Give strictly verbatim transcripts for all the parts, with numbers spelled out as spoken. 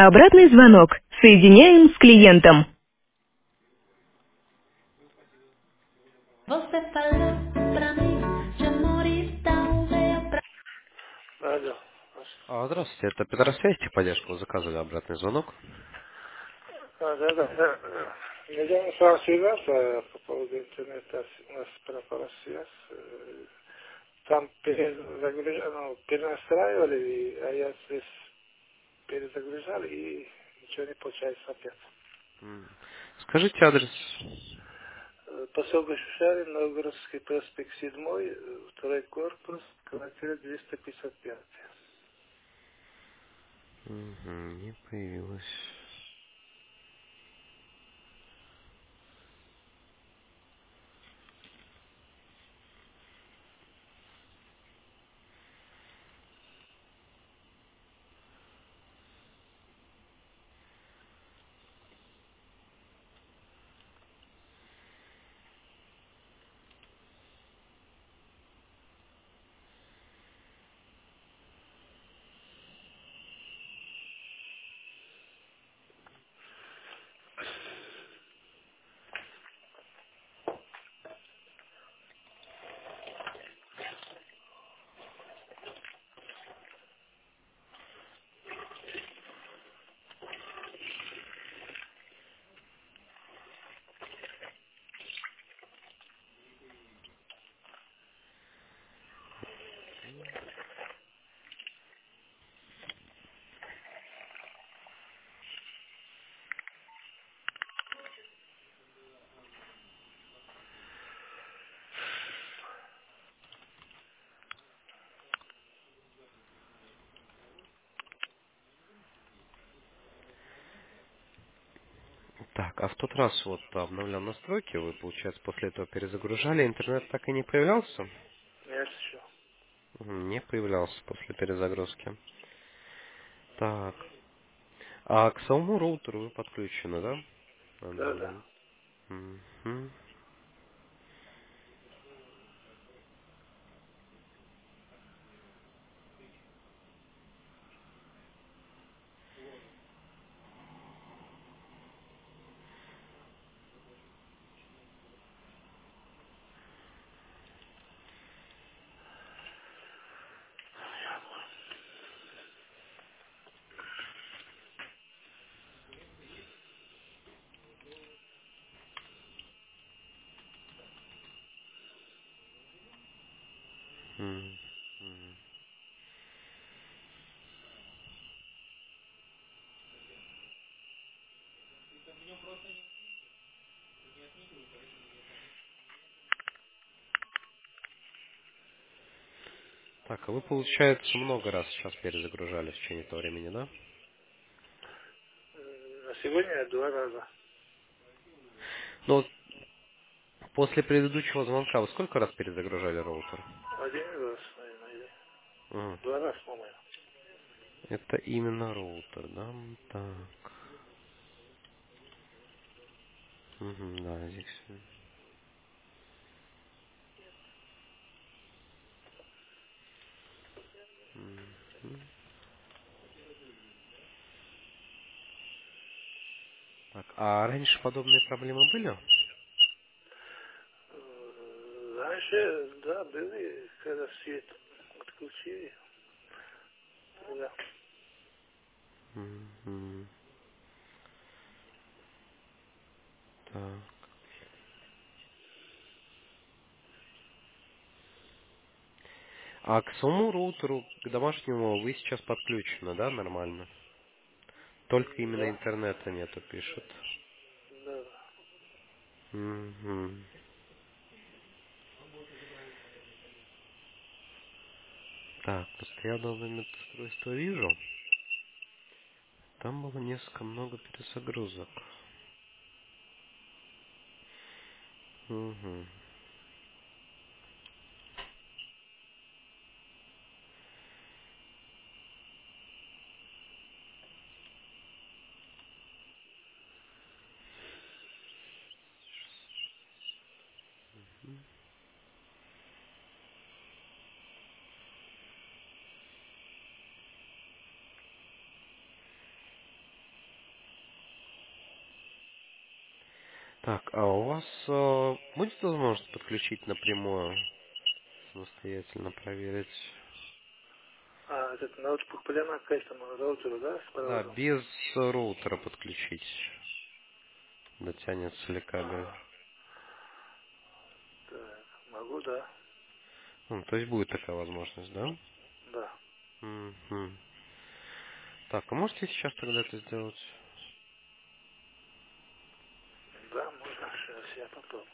Обратный звонок. Соединяем с клиентом. Você falou pra mim de amor e tão veio pra... Алло. А, здравствуйте, это Петросвязь, поддержку вы заказывали обратный звонок. А, да, да, да. Я не с вами связался по поводу интернета. У нас пропала связь. Э, Там перезагружали, ну, перенастраивали, и- а я здесь перезагружал, и ничего не получается опять. М. Скажите адрес. Э, Поселок Шушарин, Новгородский проспект седьмой, э, второй корпус, квартира двести пятьдесят пять. Мгм, не появилось. Так, а в тот раз вот обновлял настройки, вы, получается, после этого перезагружали, интернет так и не появлялся? Нет еще. Мгм, не появлялся после перезагрузки. Так, а к самому роутеру вы подключены, да? На Да, данный да. момент. Мгм. Мгм. Мгм. Так, а вы, получается, много раз сейчас перезагружали в течение этого времени, да? М, На сегодня два раза. Ну, вот после предыдущего звонка вы сколько раз перезагружали роутер? Один раз, наверное, или М, два раза, по-моему. Это именно роутер, да? Так. Мгм, да, здесь. Мгм. Так, а раньше подобные проблемы были? Э, Раньше, да, были, когда свет отключили, тогда. Мгм. Так. А к своему роутеру, к домашнему, вы сейчас подключены, да, нормально? Только именно Да, интернета нету, пишут. да, да. Мгм. Так, просто я данное метастройство вижу. Там было несколько много перезагрузок. Мгм. Так, а у вас э, будет возможность подключить напрямую, самостоятельно проверить? А, этот ноутбук прямо к этому роутеру, да, с Да, проводом? без роутера подключить. Дотянется ли кабель? Ага. Так, могу, да. Ну, то есть будет такая возможность, да? Да. Мгм. Так, а можете сейчас тогда это сделать? Да, можно. Сейчас я попробую.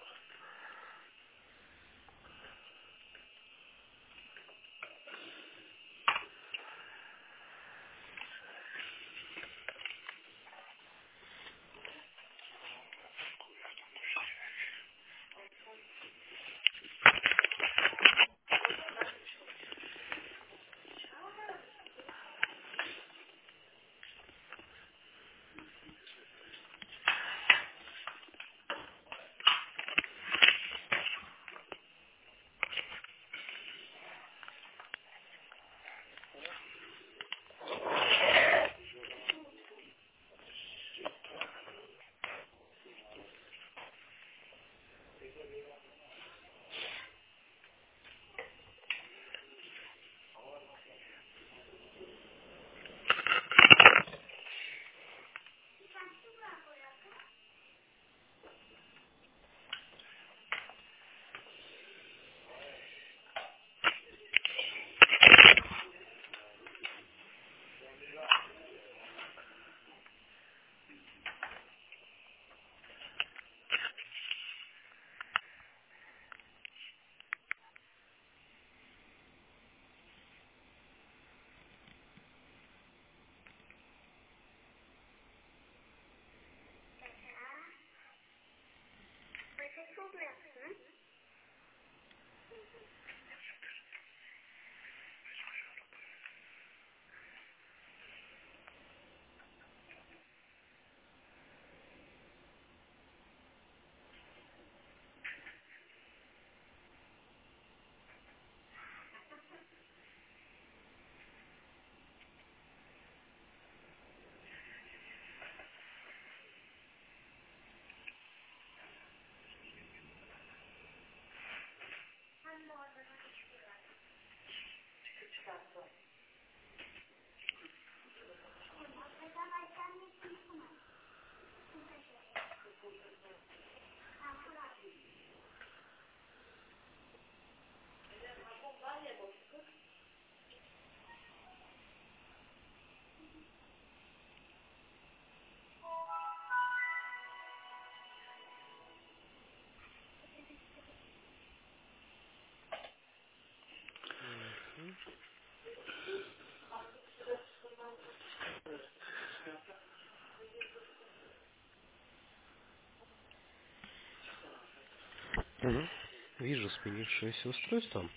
Мгм. Вижу сменившееся устройство.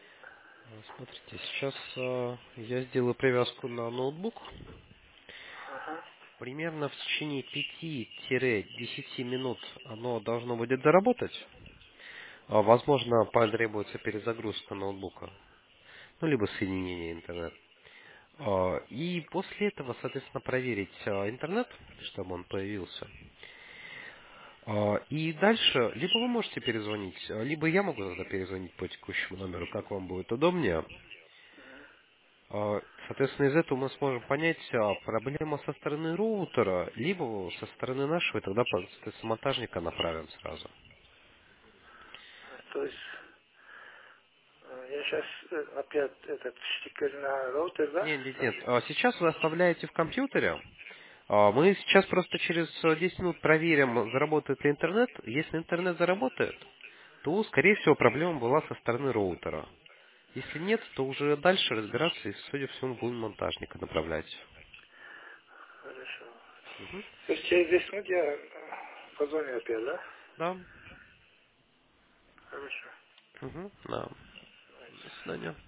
А, Смотрите, сейчас а, я сделаю привязку на ноутбук. Ага. Примерно в течение пяти-десяти минут оно должно будет доработать. А, Возможно, потребуется перезагрузка ноутбука. Ну, либо соединение интернет. А, И после этого, соответственно, проверить а, интернет, чтобы он появился. А, И дальше, либо вы можете перезвонить, а, либо я могу тогда перезвонить по текущему номеру, как вам будет удобнее. А, Соответственно, из этого мы сможем понять, а, проблема со стороны роутера, либо со стороны нашего, и тогда, соответственно, монтажника направим сразу. То есть э, я сейчас опять этот штикер на роутер, да? Нет, нет, нет. Ставлю. А, Сейчас вы оставляете в компьютере. А, Мы сейчас просто через э, десять минут проверим, заработает ли интернет. Если интернет заработает, то, скорее всего, проблема была со стороны роутера. Если нет, то уже дальше разбираться и, судя по всему, будем монтажника направлять. Хорошо. Мгм. То есть через десять минут я э, позвоню опять, да? Да. Хорошо. Мгм. Да. Давайте. До свидания.